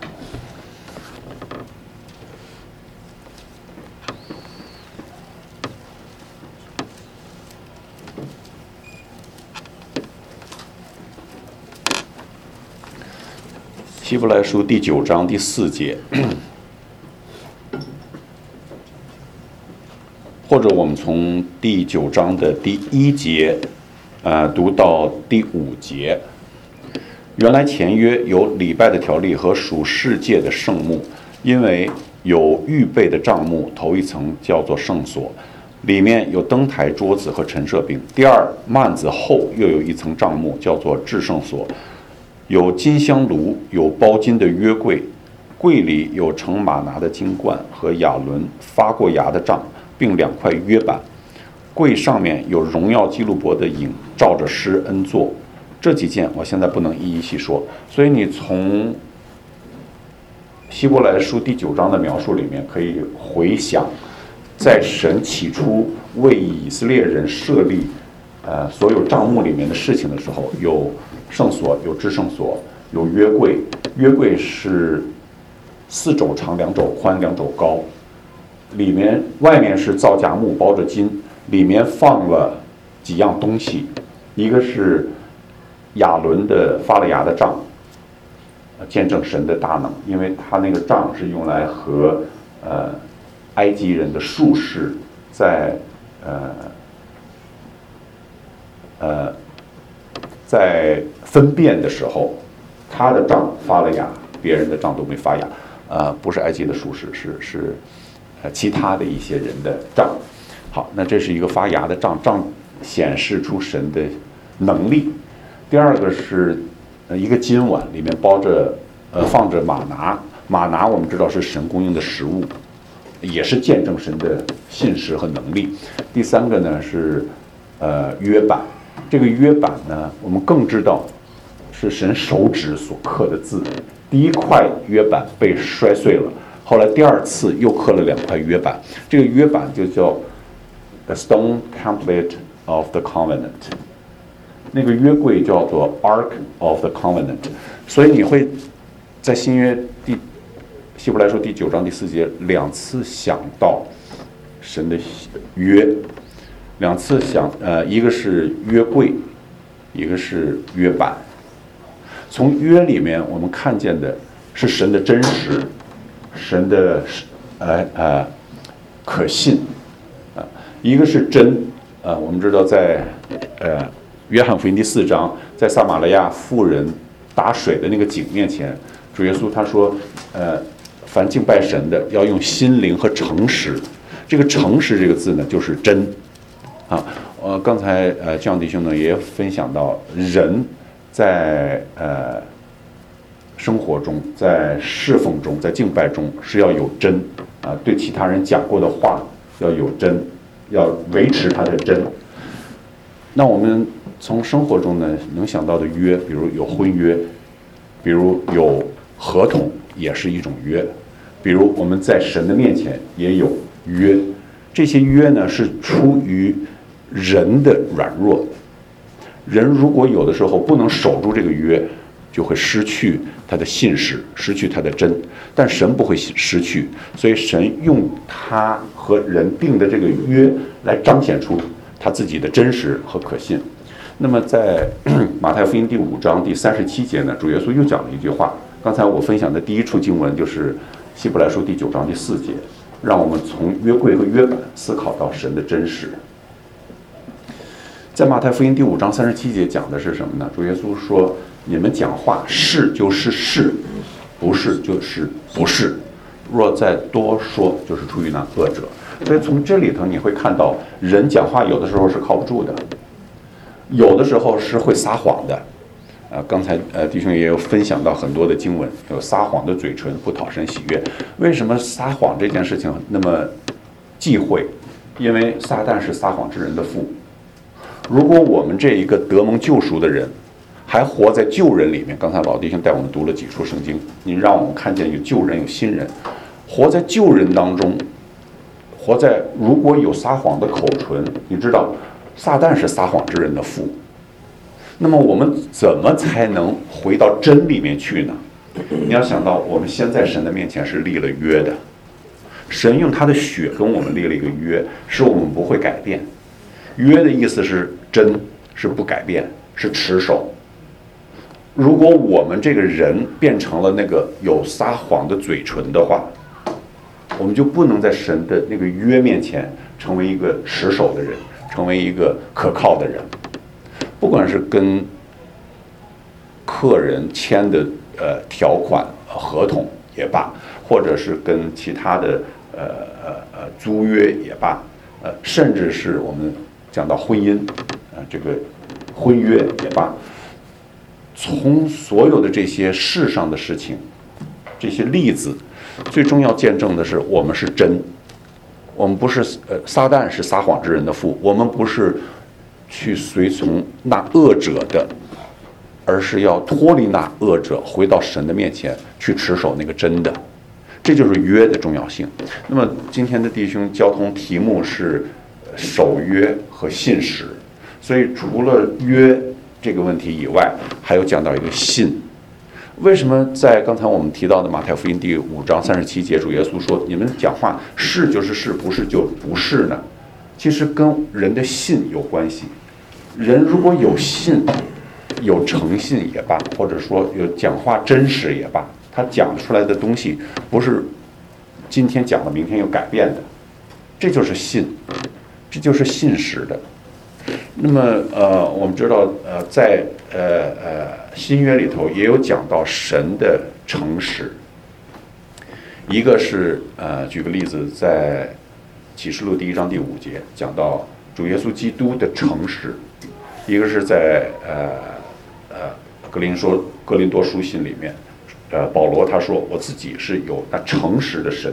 希伯来书第9章第4节，或者我们从第9章的第1节，读到第5节。原来前约有礼拜的条例和属世界的圣幕，因为有预备的帐幕，头一层叫做圣所，里面有灯台、桌子和陈设饼；第二幔子后又有一层帐幕，叫做至圣所。有金香炉，有包金的约柜，柜里有盛玛拿的金罐和亚伦发过芽的杖，并2块约版。柜上面有荣耀基路伯的影，照着施恩座。这几件我现在不能一一细说，所以你从希伯来书第9章的描述里面可以回想，在神起初为以色列人设立所有帐幕里面的事情的时候，有圣所，有至圣所，有约柜。约柜是4肘长、2肘宽、2肘高，外面是皂荚木包着金，里面放了几样东西，一个是亚伦的发了芽的杖，见证神的大能，因为他那个杖是用来和埃及人的术士在分辨的时候，他的杖发了芽，别人的杖都没发芽。不是埃及的术士，是其他的一些人的杖。好，那这是一个发芽的杖，杖显示出神的能力。第二个是一个金碗，里面放着玛拿。玛拿我们知道是神供应的食物， 也是见证神的信实和能力。第三个呢是约版，这个约版呢，我们更知道是神手指所刻的字。第一块约版被摔碎了，后来第二次又刻了2块约版，这个约版就叫 The Stone Template of the Covenant， 那个约柜叫做 Ark of the Covenant。所以你会在新约希伯来书第9章第4节2次想到神的约，2次一个是约柜，一个是约版。从约里面我们看见的是神的真实，神的可信一个是真我们知道在约翰福音第4章，在撒玛利亚妇人打水的那个井面前，主耶稣他说凡敬拜神的要用心灵和诚实，这个诚实这个字呢就是真刚才这样弟兄呢也分享到，人在生活中，在侍奉中，在敬拜中是要有真对其他人讲过的话要有真，要维持它的真。那我们从生活中呢能想到的约，比如有婚约，比如有合同，也是一种约，比如我们在神的面前也有约。这些约呢是出于人的软弱，人如果有的时候不能守住这个约，就会失去他的信实，失去他的真。但神不会失去，所以神用他和人定的这个约来彰显出他自己的真实和可信。那么在马太福音第5章第37节呢，主耶稣又讲了一句话。刚才我分享的第一处经文就是希伯来书第9章第4节，让我们从约柜和约版思考到神的真实。在马太福音第5章37节讲的是什么呢？主耶稣说，你们讲话是就是是，不是就是不是，若再多说就是出于那恶者。所以从这里头你会看到，人讲话有的时候是靠不住的，有的时候是会撒谎的。刚才弟兄也有分享到很多的经文，有撒谎的嘴唇不讨神喜悦。为什么撒谎这件事情那么忌讳？因为撒旦是撒谎之人的父。如果我们这一个得蒙救赎的人还活在旧人里面，刚才老弟兄带我们读了几处圣经，你让我们看见有旧人有新人，活在旧人当中，活在如果有撒谎的口唇，你知道撒旦是撒谎之人的父，那么我们怎么才能回到真里面去呢？你要想到我们先在神的面前是立了约的，神用他的血跟我们立了一个约，使我们不会改变。约的意思是真，是不改变，是持守。如果我们这个人变成了那个有撒谎的嘴唇的话，我们就不能在神的那个约面前成为一个持守的人，成为一个可靠的人。不管是跟客人签的条款合同也罢，或者是跟其他的租约也罢，甚至是我们讲到婚姻这个婚约也罢，从所有的这些世上的事情，这些例子，最重要见证的是我们是真，我们不是撒旦是撒谎之人的父，我们不是去随从那恶者的，而是要脱离那恶者，回到神的面前去持守那个真的。这就是约的重要性。那么今天的弟兄交通题目是守约和信实，所以除了约这个问题以外，还有讲到一个信。为什么在刚才我们提到的马太福音第5章37节，主耶稣说你们讲话是就是是，不是就不是呢？其实跟人的信有关系。人如果有信，有诚信也罢，或者说有讲话真实也罢，他讲出来的东西不是今天讲的明天又改变的，这就是信，这就是信实的。那么我们知道在新约里头也有讲到神的诚实。一个是举个例子，在启示录第1章第5节讲到主耶稣基督的诚实。一个是在格林多书信里面，保罗他说我自己是有那诚实的神，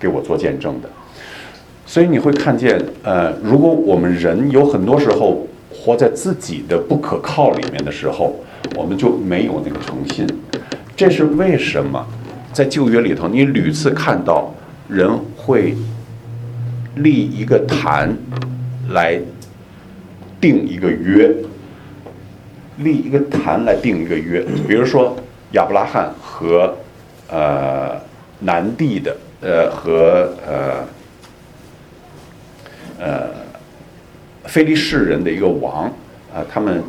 给我做见证的。所以你会看见，如果我们人有很多时候活在自己的不可靠里面的时候，我们就没有那个诚信。这是为什么？在旧约里头，你屡次看到人会立一个坛来定一个约，立一个坛来定一个约。比如说亚伯拉罕和南地的和非利士人的一个王他们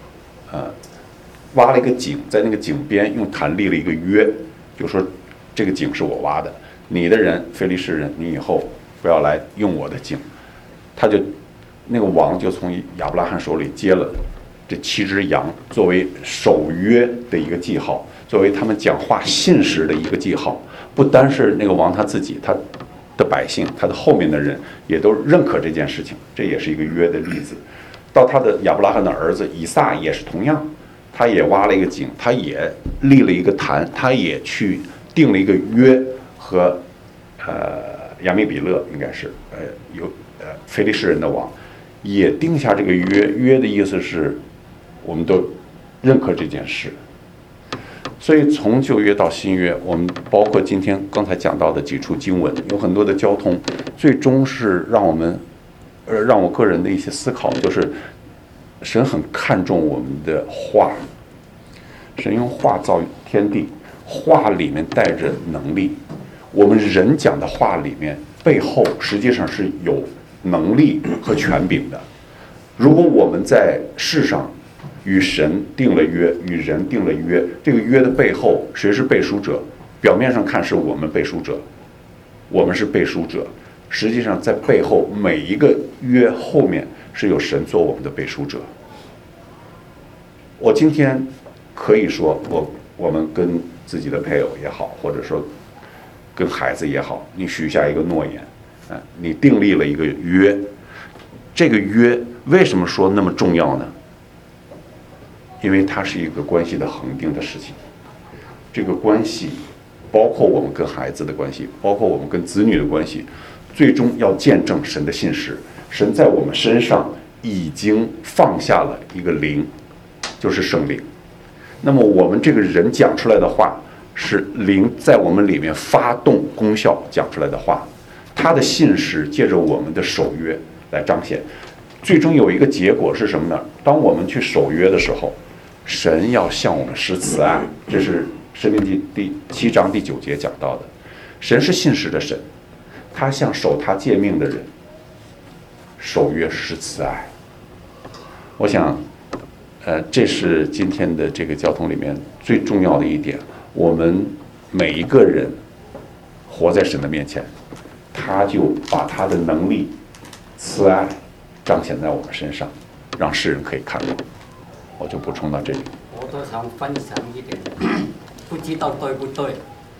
挖了一个井，在那个井边用坛立了一个约，就说这个井是我挖的，你的人非利士人，你以后不要来用我的井。那个王就从亚伯拉罕手里接了这7只羊，作为守约的一个记号，作为他们讲话信实的一个记号。不单是那个王他自己，他的百姓，他的后面的人也都认可这件事情，这也是一个约的例子。到他的亚伯拉罕的儿子以撒也是同样，他也挖了一个井，他也立了一个坛，他也去定了一个约，和亚米比勒应该是非利士人的王也定下这个约。约的意思是我们都认可这件事。所以从旧约到新约，我们包括今天刚才讲到的几处经文，有很多的交通，最终是让我个人的一些思考，就是神很看重我们的话。神用话造天地，话里面带着能力。我们人讲的话里面背后实际上是有能力和权柄的。如果我们在世上与神定了约，与人定了约，这个约的背后谁是背书者？表面上看是我们背书者，我们是背书者，实际上在背后每一个约后面是有神做我们的背书者。我今天可以说我们跟自己的配偶也好，或者说跟孩子也好，你许下一个诺言，你订立了一个约。这个约为什么说那么重要呢？因为它是一个关系的恒定的事情。这个关系包括我们跟孩子的关系，包括我们跟子女的关系，最终要见证神的信实。神在我们身上已经放下了一个灵，就是圣灵。那么我们这个人讲出来的话，是灵在我们里面发动功效讲出来的话，他的信实借着我们的守约来彰显。最终有一个结果是什么呢？当我们去守约的时候，神要向我们施慈爱。这是申命记第7章第9节讲到的。神是信实的神，他向守他诫命的人守约施慈爱。我想这是今天的这个交通里面最重要的一点。我们每一个人活在神的面前，他就把他的能力慈爱彰显在我们身上，让世人可以看到。我就补充到这里。 我都想分享一点，不知道对不对？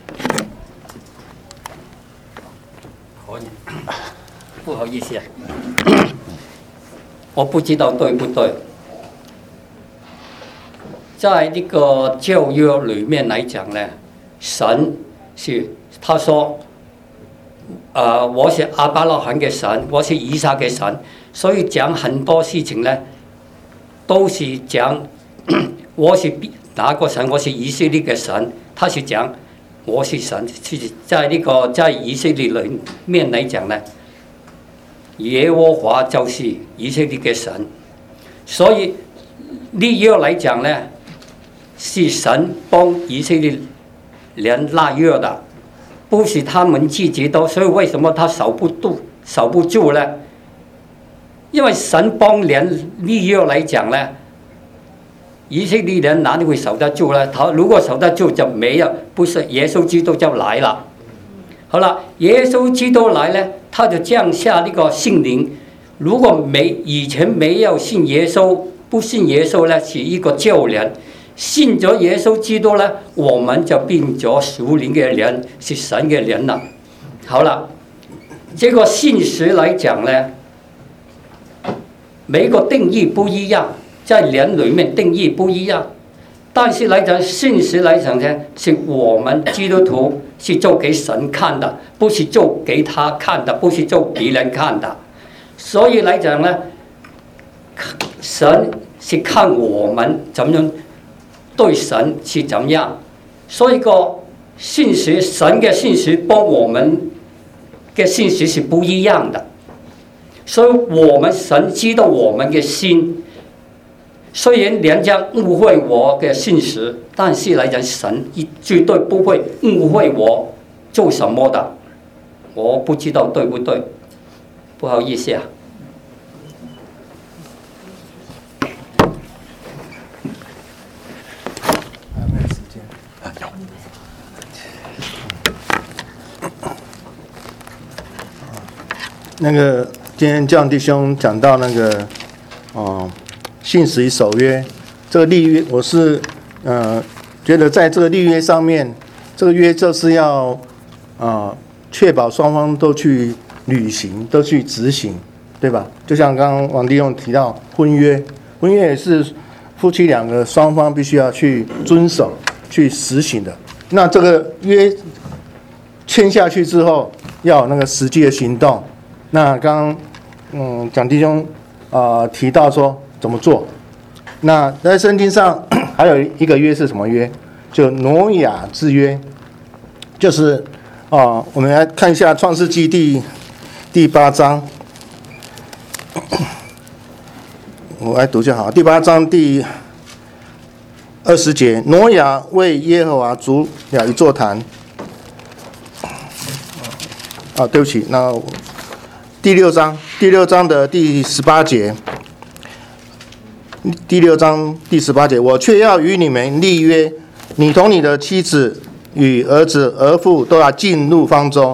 可以，不好意思啊，我不知道对不对。在这个旧约里面来讲呢，神是他说，我是亞伯拉罕嘅神，我是以撒嘅神，所以講很多事情呢，都是講我是哪個神，我是以色列嘅神，他是講我是神，是在以色列裏面來講呢，耶和華就是以色列嘅神，所以立約來講呢，是神幫以色列人立約的。不是他們自己都，所以為什麼他守不住呢？因為神幫人立約來講呢，以色列人哪裡會守得住呢？他如果守得住就沒有，不是耶穌基督就來了。好了，耶穌基督來呢，他就降下那個聖靈。如果以前沒有信耶穌，不信耶穌呢，是一個舊人。信咗耶穌基督呢，我們就變咗屬靈嘅人，是神嘅人啦。好啦，這個信實來講呢，每個定義不一樣，在人裡面定義不一樣。 但是来讲，现实来讲呢，是我们基督徒是做给神看的，不是做给他看的，不是做别人看的。所以来讲呢，神是看我们怎样对神是怎样，所以个信息，神的信息跟我们的信息是不一样的。所以我们神知道我们的心，虽然人家误会我的信息，但是来讲，神绝对不会误会我做什么的。我不知道对不对，不好意思啊。 那个今天这样弟兄讲到那个信实与守约，这个立约，我是觉得在这个立约上面，这个约就是要确保双方都去履行，都去执行，对吧？就像刚刚王弟兄提到婚约，婚约也是夫妻两个双方必须要去遵守、去实行的。那这个约签下去之后，要有那个实际的行动。那刚刚蒋弟兄提到说怎么做？那在圣经上还有一个约是什么约？就挪亚之约，就是我们来看一下创世纪第8章，我来读就好。第8章第20节，挪亚为耶和华筑了一座坛。对不起，那第六章的第18节，第6章第18节，我却要与你们立约，你同你的妻子与儿子儿妇都要进入方舟。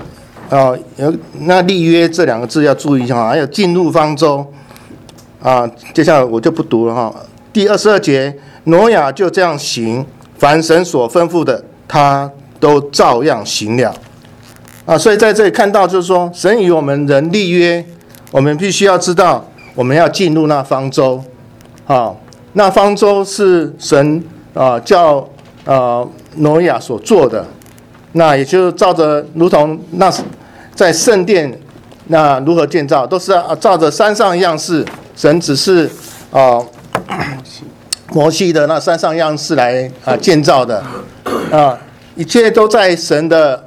那立约这2个字要注意一下，还有进入方舟。接下来我就不读了哈。第22节，挪亚就这样行，凡神所吩咐的，他都照样行了。所以在这里看到，就是说，神与我们人立约，我们必须要知道，我们要进入那方舟。那方舟是神叫挪亚所做的，那也就是照着，如同那在圣殿那如何建造，都是照着山上样式，神只是摩西的那山上样式来建造的。一切都在神的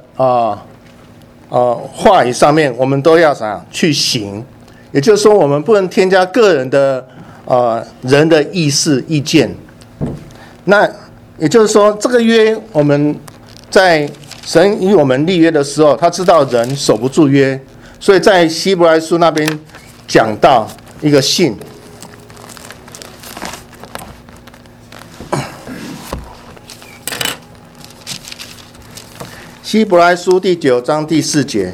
话语上面，我们都要去行。也就是说，我们不能添加个人的人的意见。那也就是说，这个约我们在神与我们立约的时候，他知道人守不住约，所以在希伯来书那边讲到一个信。希伯来书第9章第4节，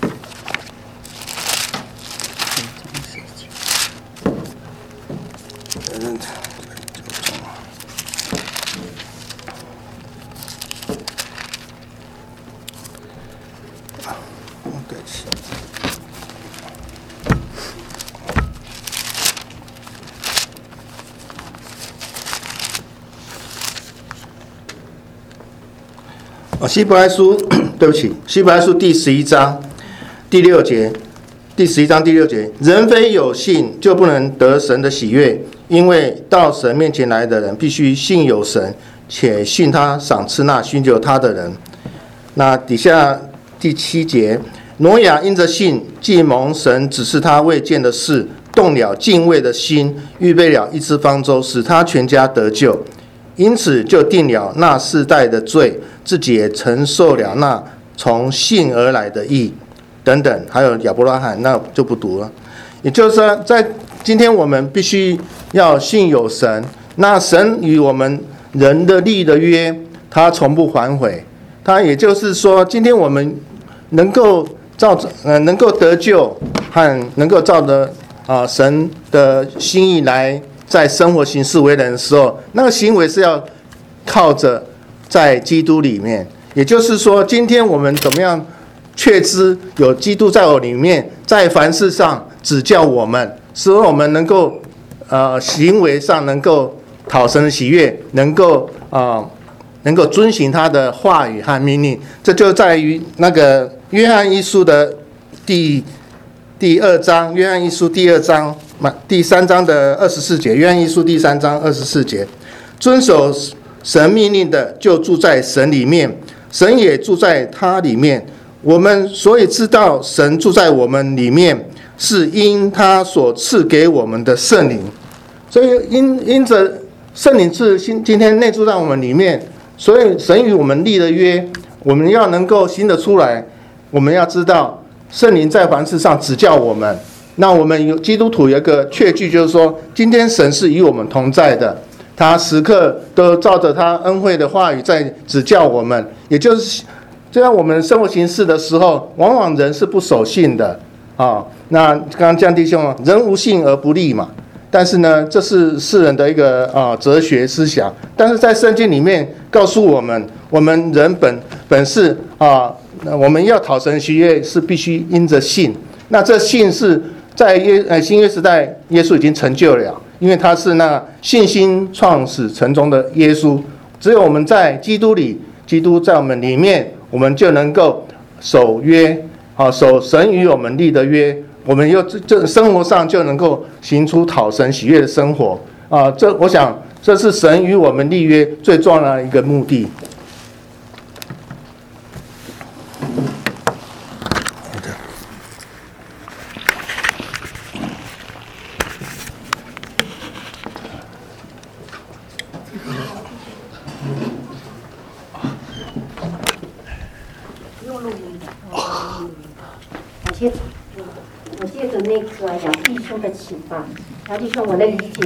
希伯来书，对不起，希伯来书第11章第6节，第11章第6节，人非有信就不能得神的喜悦，因为到神面前来的人必须信有神，且信他赏赐那寻求他的人。那底下第7节，挪亚因着信，既蒙神指示他未见的事，动了敬畏的心，预备了一只方舟，使他全家得救。因此就定了那世代的罪，自己也承受了那从信而来的义，等等，还有亚伯拉罕，那就不读了。也就是说，在今天我们必须要信有神，那神与我们人的立的约，他从不反悔。他也就是说，今天我们能够能够得救和能够照着神的心意来在生活行事为人的时候，那个行为是要靠着在基督里面。也就是说，今天我们怎么样确知有基督在我里面，在凡事上指教我们，使我们能够行为上能够讨神的喜悦，能够遵行他的话语和命令。这就在于那个约翰一书的第二章，约翰一书第2章第3章的24节，约翰一书第3章24节，遵守神命令的就住在神里面，神也住在他里面。我们所以知道神住在我们里面，是因他所赐给我们的圣灵。所以因着圣灵是今天内住在我们里面，所以神与我们立了约，我们要能够行得出来。我们要知道圣灵在凡事上指教我们。那我们基督徒有一个确据，就是说今天神是与我们同在的，他时刻都照着他恩惠的话语在指教我们。也就是这样，我们生活行事的时候，往往人是不守信的啊。那刚刚江弟兄，人无信而不立嘛。但是呢，这是世人的一个哲学思想。但是在圣经里面告诉我们，我们人本是我们要讨神喜悦是必须因着信。那这信是在新约时代，耶稣已经成就了，因为他是那信心创始成终的耶稣。只有我们在基督里，基督在我们里面，我们就能够守约，守神与我们立的约，我们这生活上就能够行出讨神喜悦的生活我想这是神与我们立约最重要的一个目的。 我借着那个杨弟兄的启发，杨弟兄我的理解